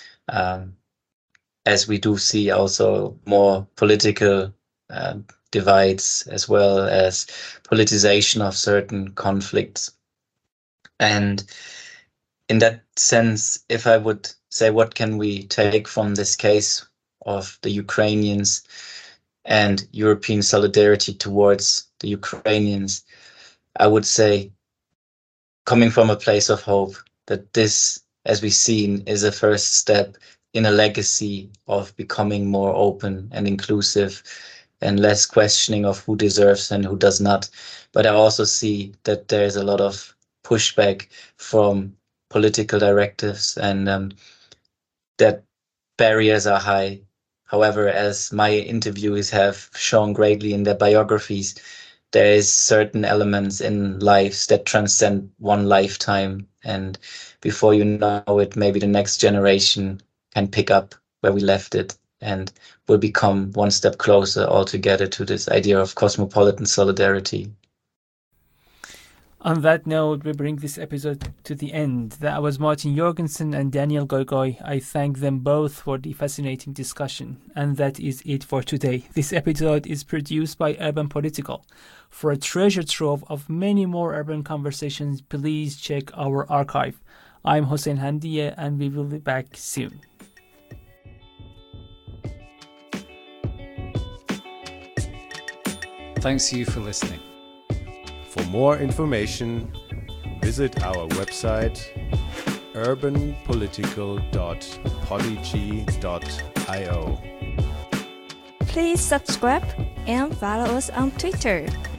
as we do see also more political divides as well as politicization of certain conflicts. And in that sense, if I would say, what can we take from this case of the Ukrainians and European solidarity towards the Ukrainians, I would say, coming from a place of hope, that this, as we've seen, is a first step in a legacy of becoming more open and inclusive and less questioning of who deserves and who does not. But I also see that there's a lot of pushback from political directives and that barriers are high. However, as my interviews have shown greatly in their biographies, there is certain elements in lives that transcend one lifetime. And before you know it, maybe the next generation can pick up where we left it and will become one step closer altogether to this idea of cosmopolitan solidarity. On that note, we bring this episode to the end. That was Martin Jorgensen and Daniel Goigoi. I thank them both for the fascinating discussion. And that is it for today. This episode is produced by Urban Political. For a treasure trove of many more urban conversations, please check our archive. I'm Hossein Handiye, and we will be back soon. Thanks to you for listening. For more information, visit our website urbanpolitical.podigy.io. Please subscribe and follow us on Twitter.